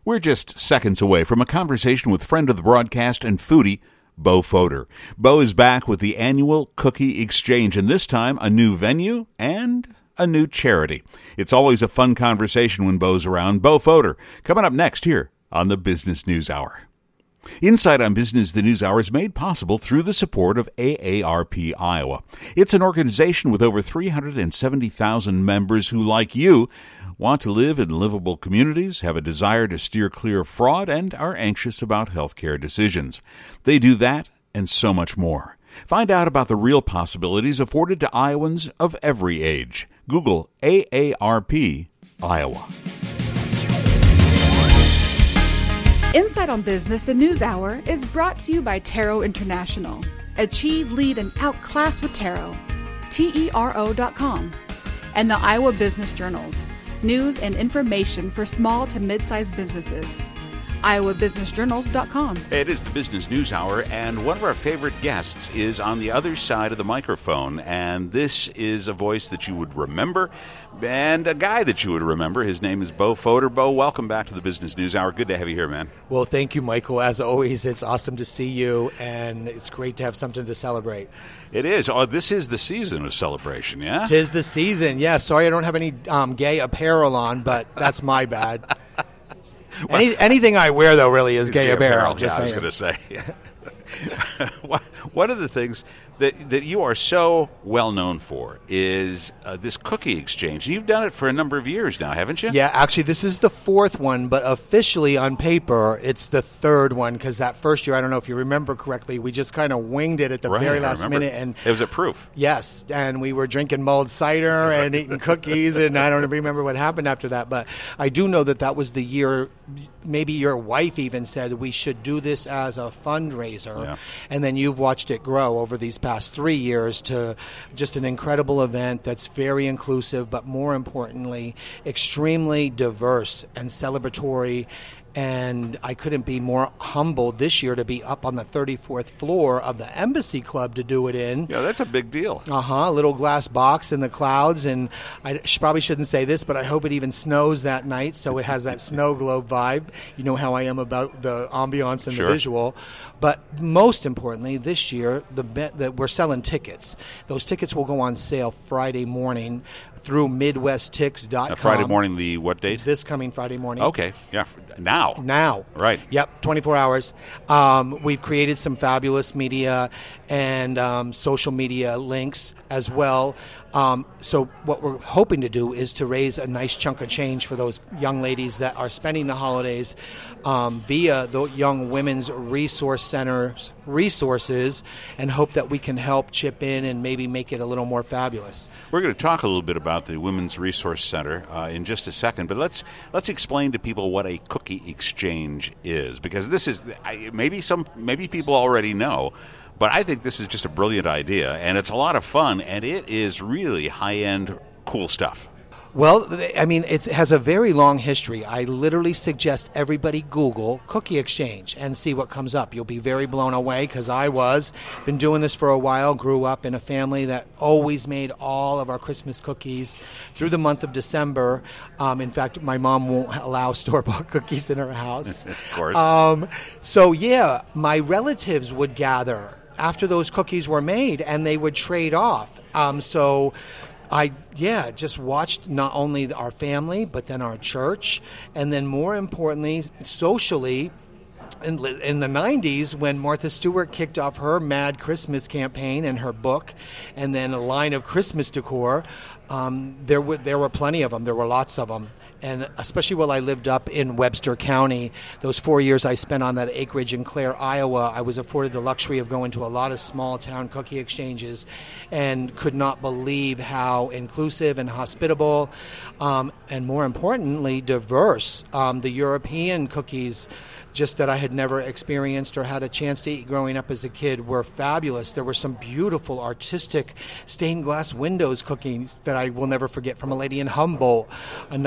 We're just seconds away from a conversation with friend of the broadcast and foodie, Bo Fodor. Bo is back with the annual Cookie Exchange, and this time a new venue and a new charity. It's always a fun conversation when Bo's around. Bo Fodor, coming up next here on the Business News Hour. Insight on Business the News Hour is made possible through the support of AARP Iowa. It's an organization with over 370,000 members who, like you, want to live in livable communities, have a desire to steer clear of fraud, and are anxious about healthcare decisions. They do that and so much more. Find out about the real possibilities afforded to Iowans of every age. Google AARP Iowa. Insight on Business, the News Hour, is brought to you by Tarot International. Achieve, lead, and outclass with Tarot. TERO.com. And the Iowa Business Journals. News and information for small to mid-sized businesses. IowaBusinessJournals.com. It is the Business News Hour, and one of our favorite guests is on the other side of the microphone, and this is a voice that you would remember, and a guy that you would remember. His name is Bo Fodor. Bo, welcome back to the Business News Hour. Good to have you here, man. Well, thank you, Michael. As always, it's awesome to see you, and it's great to have something to celebrate. It is. Oh, this is the season of celebration, yeah? 'Tis the season, yeah. Sorry I don't have any gay apparel on, but that's my bad. Anything I wear, though, really is gay apparel. I was going to say. One of the things that you are so well known for is this cookie exchange. You've done it for a number of years now, haven't you? Yeah, actually, this is the fourth one, but officially on paper, it's the third one, because that first year, I don't know if you remember correctly, we just kind of winged it at the very last minute. And it was a proof. Yes, and we were drinking mulled cider and eating cookies, and I don't remember what happened after that, but I do know that was the year, maybe your wife even said we should do this as a fundraiser, and then you've watched it grow over these past 3 years to just an incredible event that's very inclusive, but more importantly, extremely diverse and celebratory. And I couldn't be more humbled this year to be up on the 34th floor of the Embassy Club to do it in. Yeah, that's a big deal. A little glass box in the clouds. And I probably shouldn't say this, but I hope it even snows that night, so it has that snow globe vibe. You know how I am about the ambiance and the visual. But most importantly, this year, that we're selling tickets. Those tickets will go on sale Friday morning through MidwestTix.com. Friday morning, the what date? This coming Friday morning. Okay, yeah, now. Right. Yep, 24 hours. We've created some fabulous media and social media links as well. So what we're hoping to do is to raise a nice chunk of change for those young ladies that are spending the holidays via the Young Women's Resource Center's resources, and hope that we can help chip in and maybe make it a little more fabulous. We're going to talk a little bit about the Women's Resource Center in just a second, but let's explain to people what a cookie exchange is, because this is maybe people already know. But I think this is just a brilliant idea, and it's a lot of fun, and it is really high-end, cool stuff. Well, I mean, it has a very long history. I literally suggest everybody Google Cookie Exchange and see what comes up. You'll be very blown away, because been doing this for a while, grew up in a family that always made all of our Christmas cookies through the month of December. In fact, my mom won't allow store-bought cookies in her house. Of course. So, yeah, my relatives would gather after those cookies were made, and they would trade off. I just watched not only our family, but then our church, and then more importantly, socially, in the 90s, when Martha Stewart kicked off her Mad Christmas campaign and her book, and then a line of Christmas decor, there were plenty of them. There were lots of them. And especially while I lived up in Webster County, those 4 years I spent on that acreage in Clare, Iowa, I was afforded the luxury of going to a lot of small town cookie exchanges, and could not believe how inclusive and hospitable, and more importantly, diverse, the European cookies just that I had never experienced or had a chance to eat growing up as a kid were fabulous. There were some beautiful, artistic stained glass windows cookies that I will never forget from a lady in Humboldt. Another gal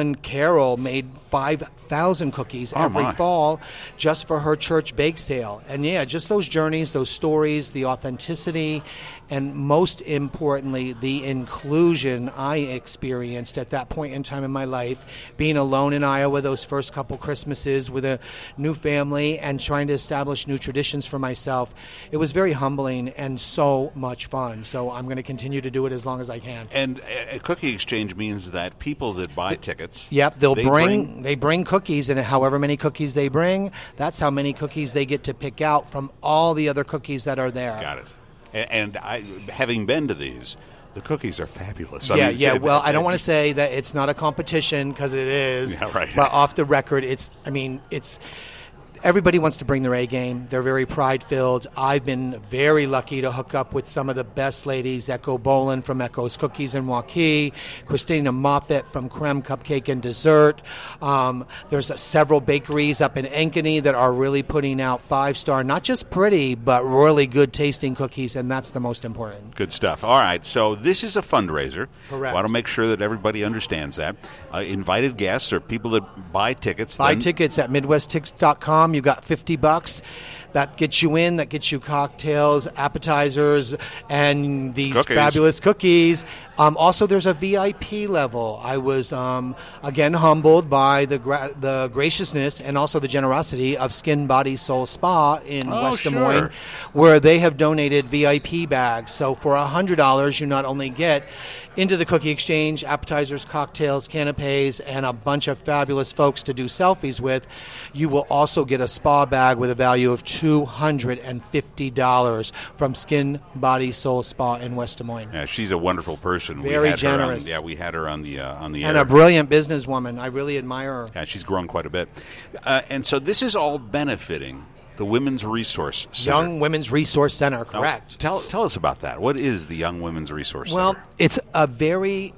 Carolyn Carroll made 5,000 cookies every fall just for her church bake sale. And yeah, just those journeys, those stories, the authenticity, and most importantly, the inclusion I experienced at that point in time in my life, being alone in Iowa those first couple Christmases with a new family and trying to establish new traditions for myself. It was very humbling and so much fun. So I'm going to continue to do it as long as I can. And a cookie exchange means that people that buy tickets... Yep, they bring cookies, and however many cookies they bring, that's how many cookies they get to pick out from all the other cookies that are there. Got it. And I, having been to these, the cookies are fabulous. Well, I don't want to say that it's not a competition, because it is. Yeah, right. But off the record, it's everybody wants to bring their A game. They're very pride-filled. I've been very lucky to hook up with some of the best ladies, Echo Boland from Echo's Cookies in Waukee, Christina Moffett from Creme Cupcake and Dessert. There's several bakeries up in Ankeny that are really putting out 5-star, not just pretty, but really good tasting cookies, and that's the most important. Good stuff. All right, so this is a fundraiser. Correct. I want to make sure that everybody understands that. Invited guests are people that buy tickets. Buy tickets at MidwestTix.com. You got $50. That gets you in. That gets you cocktails, appetizers, and these fabulous cookies. Also, there's a VIP level. I was, again, humbled by the graciousness and also the generosity of Skin, Body, Soul Spa in West Des Moines, where they have donated VIP bags. So for $100, you not only get into the cookie exchange, appetizers, cocktails, canapes, and a bunch of fabulous folks to do selfies with, you will also get a spa bag with a value of $250 from Skin, Body, Soul Spa in West Des Moines. Yeah, she's a wonderful person. Very generous. We had her on the air. And a brilliant businesswoman. I really admire her. Yeah, she's grown quite a bit. And so this is all benefiting the Women's Resource Center. Young Women's Resource Center, correct. Now, tell us about that. What is the Young Women's Resource Center? Well, it's a very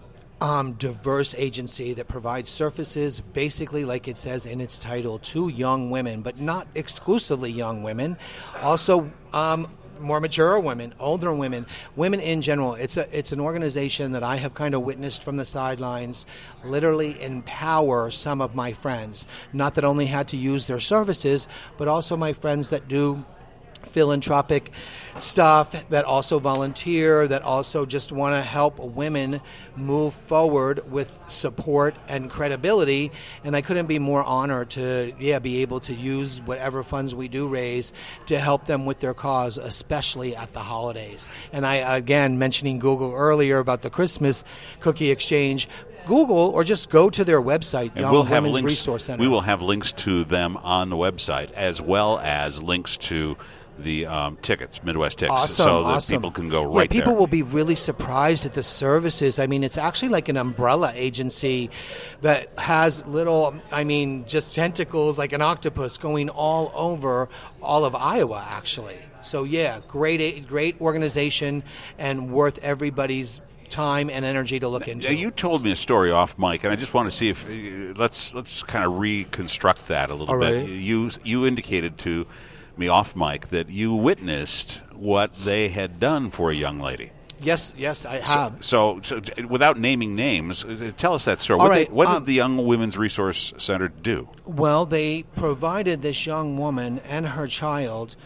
diverse agency that provides services, basically like it says in its title, to young women, but not exclusively young women. Also, more mature women, older women, women in general. It's an organization that I have kind of witnessed from the sidelines literally empower some of my friends. Not that only had to use their services, but also my friends that do philanthropic stuff, that also volunteer, that also just want to help women move forward with support and credibility. And I couldn't be more honored to be able to use whatever funds we do raise to help them with their cause, especially at the holidays. And I, again, mentioning Google earlier about the Christmas cookie exchange, Google or just go to their website, and Young Women's Resource Center. We will have links to them on the website, as well as links to the tickets, Midwest Tix, awesome. People can go right there. People will be really surprised at the services. I mean, it's actually like an umbrella agency that has little, just tentacles like an octopus going all over all of Iowa, actually. So, yeah, great organization and worth everybody's time and energy to look into. You told me a story off mic, and I just want to see if let's kind of reconstruct that a little bit. You indicated to me off mic that you witnessed what they had done for a young lady. Yes, I have. So without naming names, tell us that story. What did the Young Women's Resource Center do? Well, they provided this young woman and her child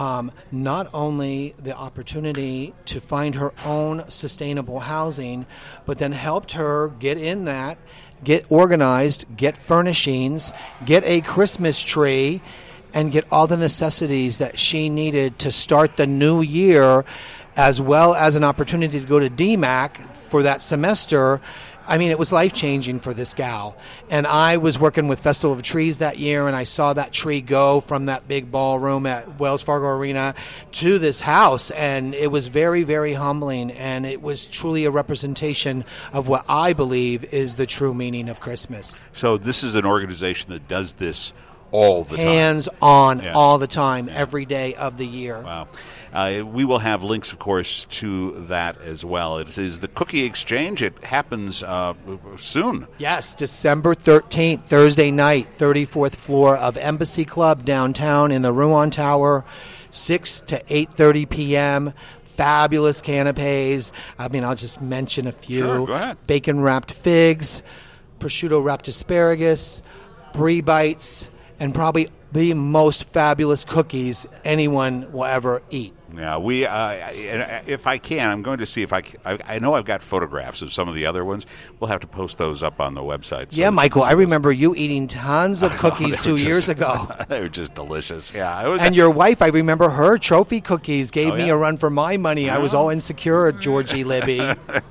not only the opportunity to find her own sustainable housing, but then helped her get in that, get organized, get furnishings, get a Christmas tree, and get all the necessities that she needed to start the new year, as well as an opportunity to go to DMAC for that semester. It was life-changing for this gal. And I was working with Festival of Trees that year, and I saw that tree go from that big ballroom at Wells Fargo Arena to this house, and it was very, very humbling, and it was truly a representation of what I believe is the true meaning of Christmas. So this is an organization that does this all the time. Hands on, all the time, every day of the year. Wow. We will have links, of course, to that as well. It is the Cookie Exchange. It happens soon. Yes, December 13th, Thursday night, 34th floor of Embassy Club downtown in the Ruan Tower, 6 to 8:30 p.m., fabulous canapes. I'll just mention a few. Sure, go ahead. Bacon-wrapped figs, prosciutto wrapped asparagus, brie bites, and probably the most fabulous cookies anyone will ever eat. Yeah, we. If I can, I'm going to see if I know I've got photographs of some of the other ones. We'll have to post those up on the website. So yeah, Michael, I remember you eating tons of cookies 2 years ago. They were just delicious. Yeah, and your wife, I remember her trophy cookies gave me a run for my money. I was all insecure at Georgie Libby.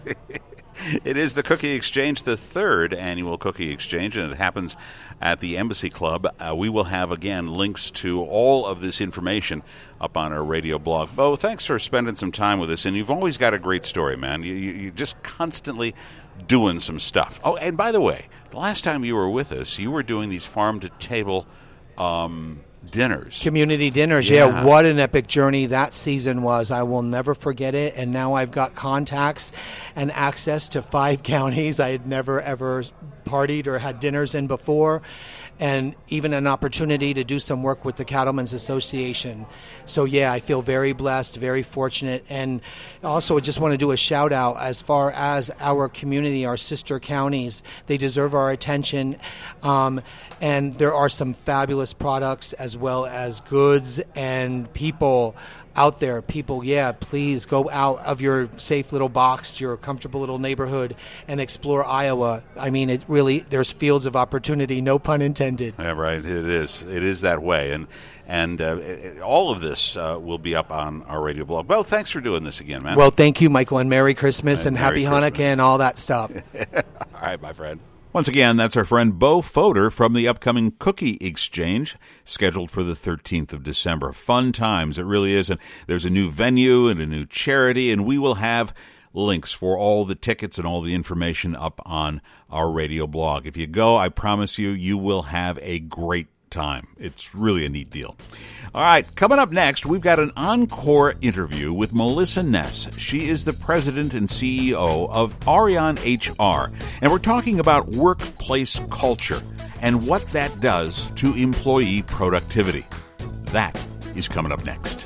It is the Cookie Exchange, the third annual Cookie Exchange, and it happens at the Embassy Club. We will have, again, links to all of this information up on our radio blog. Bo, thanks for spending some time with us, and you've always got a great story, man. You're just constantly doing some stuff. Oh, and by the way, the last time you were with us, you were doing these farm-to-table dinners. Community dinners, yeah. What an epic journey that season was. I will never forget it. And now I've got contacts and access to 5 counties I had never, ever partied or had dinners in before. And even an opportunity to do some work with the Cattlemen's Association. So, yeah, I feel very blessed, very fortunate. And also I just want to do a shout out as far as our community, our sister counties. They deserve our attention. And there are some fabulous products as well as goods and people out there. People, please go out of your safe little box, your comfortable little neighborhood, and explore Iowa. I mean, it really, there's fields of opportunity, no pun intended. Yeah, right. It is that way. And all of this will be up on our radio blog. Well, thanks for doing this again, man. Well, thank you, Michael, and Merry Christmas and Happy Hanukkah and all that stuff. All right, my friend. Once again, that's our friend Bo Fodor from the upcoming Cookie Exchange, scheduled for the 13th of December. Fun times, it really is. And there's a new venue and a new charity, and we will have links for all the tickets and all the information up on our radio blog. If you go, I promise you, you will have a great time. It's really a neat deal. All right, coming up next, we've got an encore interview with Melissa Ness. She is the president and CEO of Arion HR, and we're talking about workplace culture and what that does to employee productivity. That is coming up next.